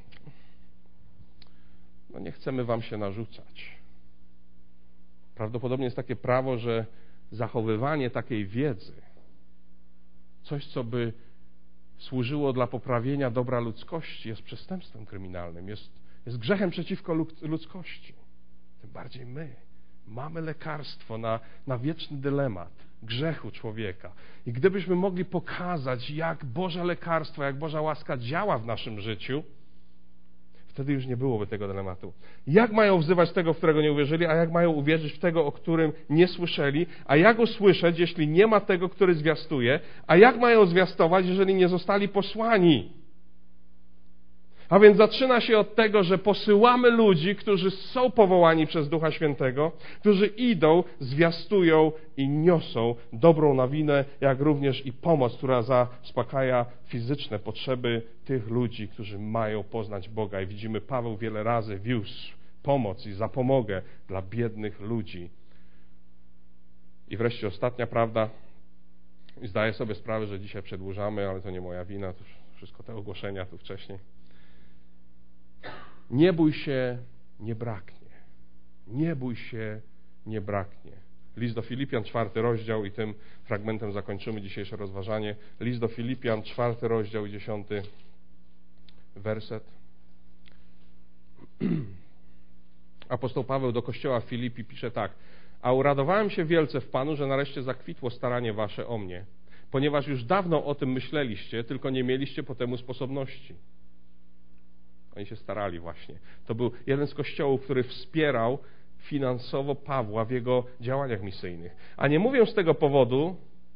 nie chcemy wam się narzucać. Prawdopodobnie jest takie prawo, że zachowywanie takiej wiedzy, coś, co by służyło dla poprawienia dobra ludzkości, jest przestępstwem kryminalnym, jest grzechem przeciwko ludzkości. Tym bardziej my mamy lekarstwo na wieczny dylemat grzechu człowieka. I gdybyśmy mogli pokazać, jak Boże lekarstwo, jak Boża łaska działa w naszym życiu, wtedy już nie byłoby tego dylematu. Jak mają wzywać tego, w którego nie uwierzyli, a jak mają uwierzyć w tego, o którym nie słyszeli, a jak usłyszeć, jeśli nie ma tego, który zwiastuje, a jak mają zwiastować, jeżeli nie zostali posłani? A więc zaczyna się od tego, że posyłamy ludzi, którzy są powołani przez Ducha Świętego, którzy idą, zwiastują i niosą dobrą nowinę, jak również i pomoc, która zaspokaja fizyczne potrzeby tych ludzi, którzy mają poznać Boga. I widzimy, Paweł wiele razy wiózł pomoc i zapomogę dla biednych ludzi. I wreszcie ostatnia prawda. I zdaję sobie sprawę, że dzisiaj przedłużamy, ale to nie moja wina, to wszystko te ogłoszenia tu wcześniej. Nie bój się, nie braknie. Nie bój się, nie braknie. List do Filipian, 4 rozdział i tym fragmentem zakończymy dzisiejsze rozważanie. List do Filipian, 4 rozdział i 10 werset. Apostoł Paweł do kościoła w Filipi pisze tak: a uradowałem się wielce w Panu, że nareszcie zakwitło staranie wasze o mnie, ponieważ już dawno o tym myśleliście, tylko nie mieliście po temu sposobności. Oni się starali właśnie. To był jeden z kościołów, który wspierał finansowo Pawła w jego działaniach misyjnych. A nie mówię z tego powodu,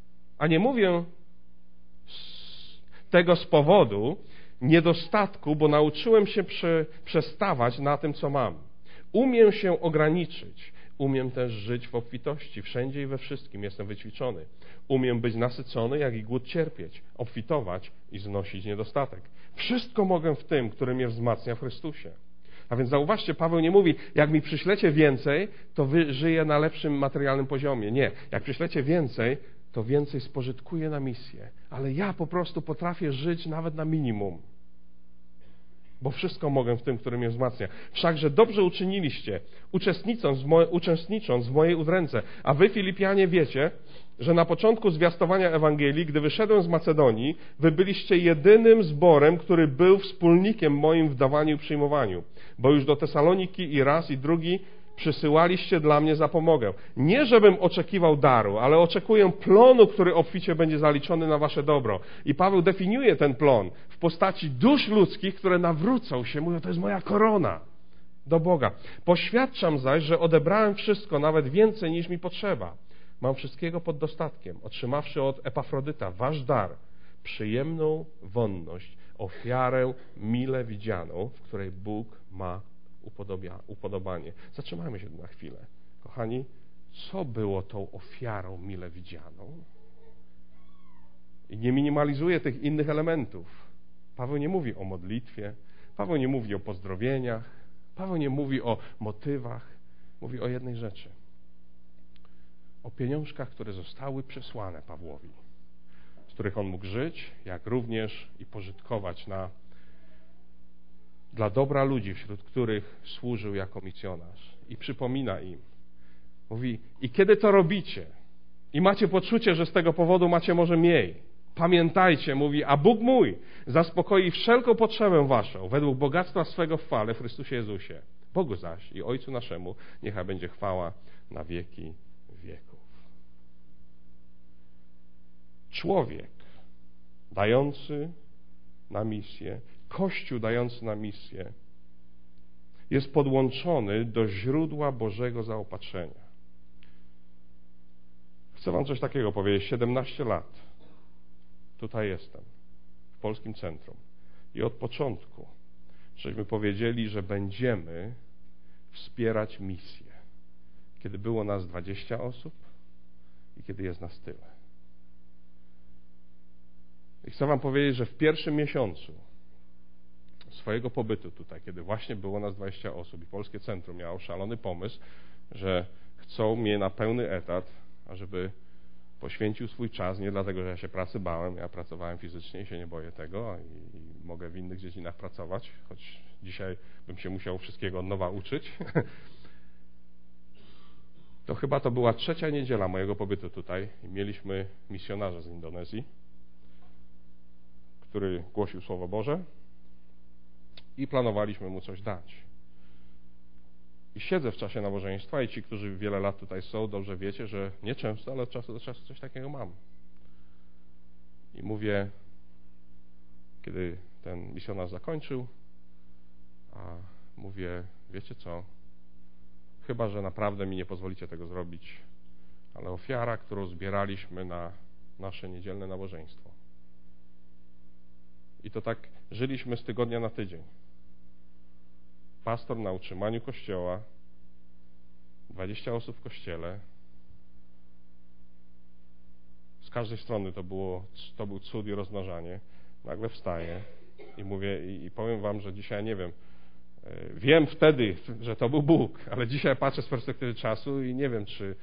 tego z powodu niedostatku, bo nauczyłem się przestawać na tym, co mam. Umiem się ograniczyć. Umiem też żyć w obfitości. Wszędzie i we wszystkim jestem wyćwiczony. Umiem być nasycony, jak i głód cierpieć, obfitować i znosić niedostatek. Wszystko mogę w tym, który mnie wzmacnia w Chrystusie. A więc zauważcie, Paweł nie mówi, jak mi przyślecie więcej, to żyję na lepszym materialnym poziomie. Nie, jak przyślecie więcej, to więcej spożytkuję na misję. Ale ja po prostu potrafię żyć nawet na minimum. Bo wszystko mogę w tym, który mnie wzmacnia. Wszakże dobrze uczyniliście, uczestnicząc w mojej udręce. A wy, Filipianie, wiecie, że na początku zwiastowania Ewangelii, gdy wyszedłem z Macedonii, wy byliście jedynym zborem, który był wspólnikiem moim w dawaniu i przyjmowaniu. Bo już do Tesaloniki i raz, i drugi przysyłaliście dla mnie zapomogę. Nie, żebym oczekiwał daru, ale oczekuję plonu, który obficie będzie zaliczony na wasze dobro. I Paweł definiuje ten plon w postaci dusz ludzkich, które nawrócą się, mówią, to jest moja korona do Boga. Poświadczam zaś, że odebrałem wszystko, nawet więcej niż mi potrzeba. Mam wszystkiego pod dostatkiem, otrzymawszy od Epafrodyta wasz dar, przyjemną wonność, ofiarę mile widzianą, w której Bóg ma upodobanie. Zatrzymajmy się na chwilę. Kochani, co było tą ofiarą mile widzianą? I nie minimalizuje tych innych elementów. Paweł nie mówi o modlitwie, Paweł nie mówi o pozdrowieniach, Paweł nie mówi o motywach, mówi o jednej rzeczy. O pieniążkach, które zostały przesłane Pawłowi, z których on mógł żyć, jak również i pożytkować dla dobra ludzi, wśród których służył jako misjonarz. I przypomina im, mówi, i kiedy to robicie i macie poczucie, że z tego powodu macie może mniej, Pamiętajcie, mówi, a Bóg mój zaspokoi wszelką potrzebę waszą według bogactwa swego w chwale w Chrystusie Jezusie. Bogu zaś i Ojcu naszemu niechaj będzie chwała na wieki wieków. Człowiek dający na misję, Kościół dający na misję jest podłączony do źródła Bożego zaopatrzenia. Chcę wam coś takiego powiedzieć. 17 lat tutaj jestem, w Polskim Centrum. I od początku żeśmy powiedzieli, że będziemy wspierać misję. Kiedy było nas 20 osób i kiedy jest nas tyle. I chcę wam powiedzieć, że w pierwszym miesiącu swojego pobytu tutaj, kiedy właśnie było nas 20 osób i Polskie Centrum miało szalony pomysł, że chcą mnie na pełny etat, ażeby poświęcił swój czas, nie dlatego, że ja się pracy bałem, ja pracowałem fizycznie i się nie boję tego i mogę w innych dziedzinach pracować, choć dzisiaj bym się musiał wszystkiego od nowa uczyć. To chyba to była 3. niedziela mojego pobytu tutaj i mieliśmy misjonarza z Indonezji, który głosił Słowo Boże i planowaliśmy mu coś dać. I siedzę w czasie nabożeństwa i ci, którzy wiele lat tutaj są, dobrze wiecie, że nie często, ale od czasu do czasu coś takiego mam. I mówię, kiedy ten misjonarz zakończył, a mówię, wiecie co, chyba że naprawdę mi nie pozwolicie tego zrobić, ale ofiara, którą zbieraliśmy na nasze niedzielne nabożeństwo. I to tak żyliśmy z tygodnia na tydzień. Pastor na utrzymaniu kościoła, 20 osób w kościele. Z każdej strony to był cud i rozmnażanie. Nagle wstaję i mówię, i powiem wam, że dzisiaj nie wiem, wiem wtedy, że to był Bóg, ale dzisiaj patrzę z perspektywy czasu i nie wiem, czy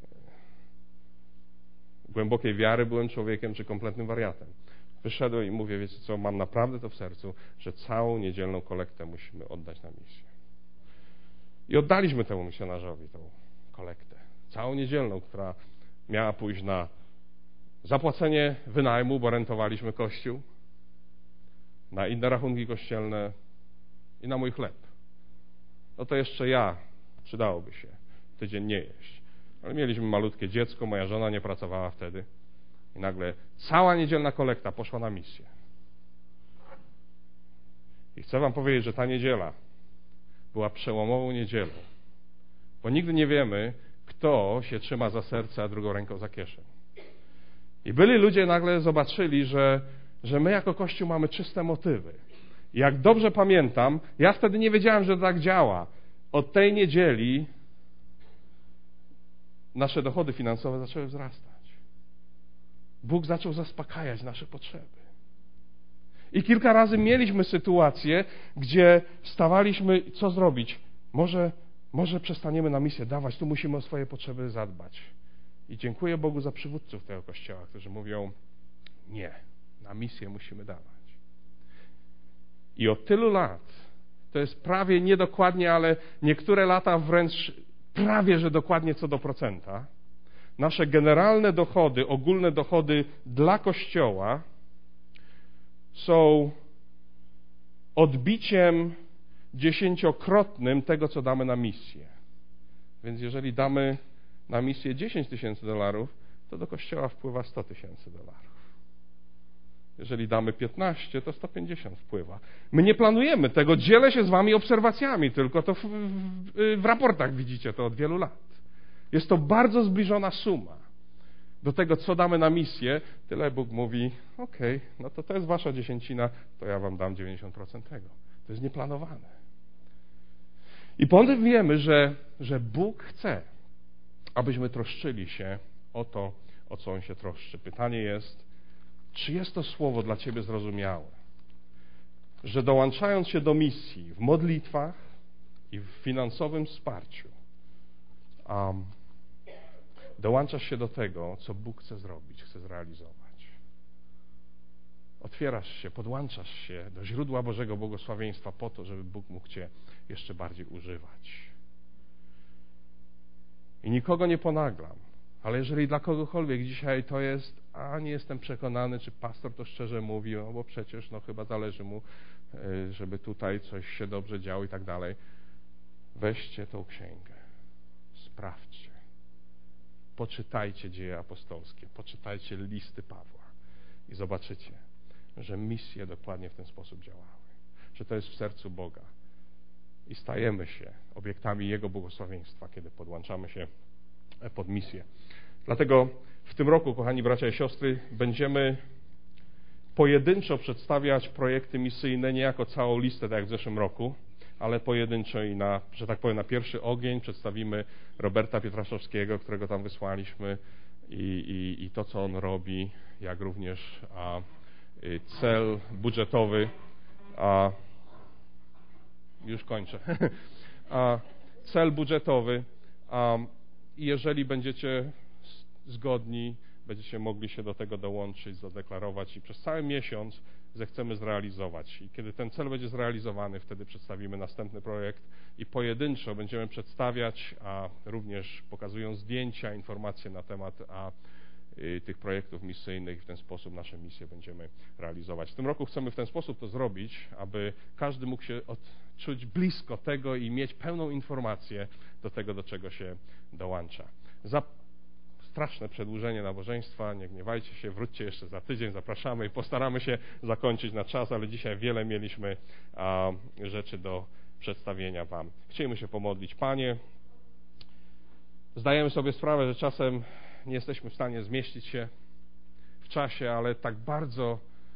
głębokiej wiary byłem człowiekiem, czy kompletnym wariatem. Wyszedłem i mówię, wiecie co, mam naprawdę to w sercu, że całą niedzielną kolektę musimy oddać na misję. I oddaliśmy temu misjonarzowi tą kolektę. Całą niedzielną, która miała pójść na zapłacenie wynajmu, bo rentowaliśmy kościół, na inne rachunki kościelne i na mój chleb. No to jeszcze przydałoby się tydzień nie jeść. Ale mieliśmy malutkie dziecko, moja żona nie pracowała wtedy. I nagle cała niedzielna kolekta poszła na misję. I chcę wam powiedzieć, że ta niedziela była przełomową niedzielą. Bo nigdy nie wiemy, kto się trzyma za serce, a drugą ręką za kieszeń. I byli ludzie nagle zobaczyli, że my jako Kościół mamy czyste motywy. I jak dobrze pamiętam, ja wtedy nie wiedziałem, że to tak działa. Od tej niedzieli nasze dochody finansowe zaczęły wzrastać. Bóg zaczął zaspokajać nasze potrzeby. I kilka razy mieliśmy sytuację, gdzie wstawaliśmy, co zrobić? Może przestaniemy na misję dawać, tu musimy o swoje potrzeby zadbać. I dziękuję Bogu za przywódców tego Kościoła, którzy mówią, nie, na misję musimy dawać. I od tylu lat, to jest prawie niedokładnie, ale niektóre lata wręcz prawie, że dokładnie co do procenta, nasze generalne dochody, ogólne dochody dla Kościoła są odbiciem 10-krotnym tego, co damy na misję. Więc jeżeli damy na misję $10,000, to do Kościoła wpływa $100,000. Jeżeli damy 15, to 150 wpływa. My nie planujemy tego, dzielę się z wami obserwacjami, tylko to w raportach widzicie to od wielu lat. Jest to bardzo zbliżona suma do tego, co damy na misję. Tyle Bóg mówi, okej, no to jest wasza dziesięcina, to ja wam dam 90% tego. To jest nieplanowane. I potem wiemy, że Bóg chce, abyśmy troszczyli się o to, o co On się troszczy. Pytanie jest, czy jest to słowo dla ciebie zrozumiałe? Że dołączając się do misji w modlitwach i w finansowym wsparciu, dołączasz się do tego, co Bóg chce zrobić, chce zrealizować. Otwierasz się, podłączasz się do źródła Bożego błogosławieństwa po to, żeby Bóg mógł cię jeszcze bardziej używać. I nikogo nie ponaglam, Ale jeżeli dla kogokolwiek dzisiaj to jest, nie jestem przekonany, czy pastor to szczerze mówi, bo przecież chyba zależy mu, żeby tutaj coś się dobrze działo i tak dalej. Weźcie tą księgę, sprawdźcie, poczytajcie Dzieje Apostolskie, poczytajcie listy Pawła i zobaczycie, że misje dokładnie w ten sposób działały, że to jest w sercu Boga i stajemy się obiektami Jego błogosławieństwa, kiedy podłączamy się pod misję. Dlatego w tym roku, kochani bracia i siostry, będziemy pojedynczo przedstawiać projekty misyjne, nie jako całą listę, tak jak w zeszłym roku, ale pojedynczo i że tak powiem, na pierwszy ogień przedstawimy Roberta Pietraszowskiego, którego tam wysłaliśmy i to, co on robi, jak również cel budżetowy, już kończę, cel budżetowy, i jeżeli będziecie zgodni, będziecie mogli się do tego dołączyć, zadeklarować i przez cały miesiąc zechcemy zrealizować. I kiedy ten cel będzie zrealizowany, wtedy przedstawimy następny projekt i pojedynczo będziemy przedstawiać, a również pokazują zdjęcia, informacje na temat tych projektów misyjnych i w ten sposób nasze misje będziemy realizować. W tym roku chcemy w ten sposób to zrobić, aby każdy mógł się odczuć blisko tego i mieć pełną informację do tego, do czego się dołącza. Za straszne przedłużenie nabożeństwa, nie gniewajcie się, wróćcie jeszcze za tydzień, zapraszamy i postaramy się zakończyć na czas, ale dzisiaj wiele mieliśmy rzeczy do przedstawienia Wam. Chcielibyśmy się pomodlić. Panie, zdajemy sobie sprawę, że czasem nie jesteśmy w stanie zmieścić się w czasie, ale tak bardzo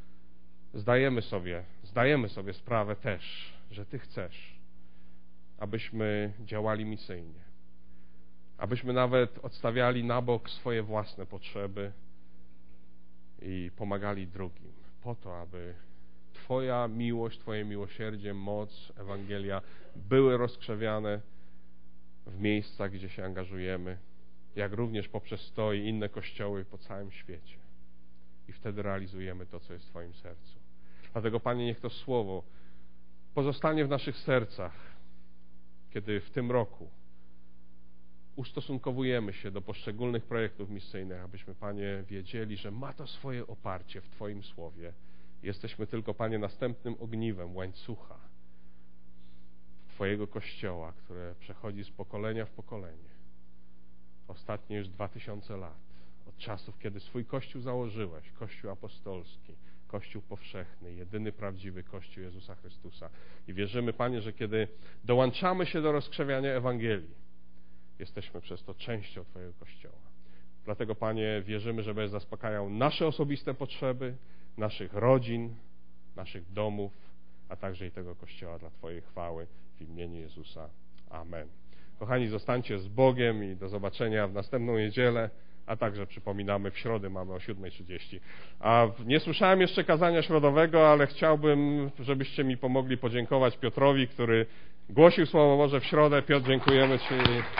zdajemy sobie sprawę też, że Ty chcesz, abyśmy działali misyjnie, abyśmy nawet odstawiali na bok swoje własne potrzeby i pomagali drugim, po to, aby Twoja miłość, Twoje miłosierdzie, moc, Ewangelia były rozkrzewiane w miejscach, gdzie się angażujemy, jak również poprzez to i inne kościoły po całym świecie. I wtedy realizujemy to, co jest w Twoim sercu. Dlatego, Panie, niech to słowo pozostanie w naszych sercach, kiedy w tym roku ustosunkowujemy się do poszczególnych projektów misyjnych, abyśmy, Panie, wiedzieli, że ma to swoje oparcie w Twoim słowie. Jesteśmy tylko, Panie, następnym ogniwem łańcucha Twojego Kościoła, które przechodzi z pokolenia w pokolenie. Ostatnie już 2000 lat, od czasów, kiedy swój Kościół założyłeś, Kościół apostolski, Kościół powszechny, jedyny prawdziwy Kościół Jezusa Chrystusa. I wierzymy, Panie, że kiedy dołączamy się do rozkrzewiania Ewangelii, jesteśmy przez to częścią Twojego Kościoła. Dlatego, Panie, wierzymy, że będziesz zaspokajał nasze osobiste potrzeby, naszych rodzin, naszych domów, a także i tego Kościoła dla Twojej chwały w imieniu Jezusa. Amen. Kochani, zostańcie z Bogiem i do zobaczenia w następną niedzielę, a także przypominamy, w środę mamy o 7:30. Nie słyszałem jeszcze kazania środowego, ale chciałbym, żebyście mi pomogli podziękować Piotrowi, który głosił Słowo Boże w środę. Piotr, dziękujemy Ci.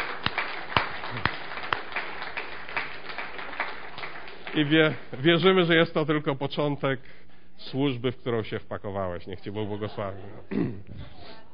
I wierzymy, że jest to tylko początek służby, w którą się wpakowałeś. Niech Cię Bóg błogosławi.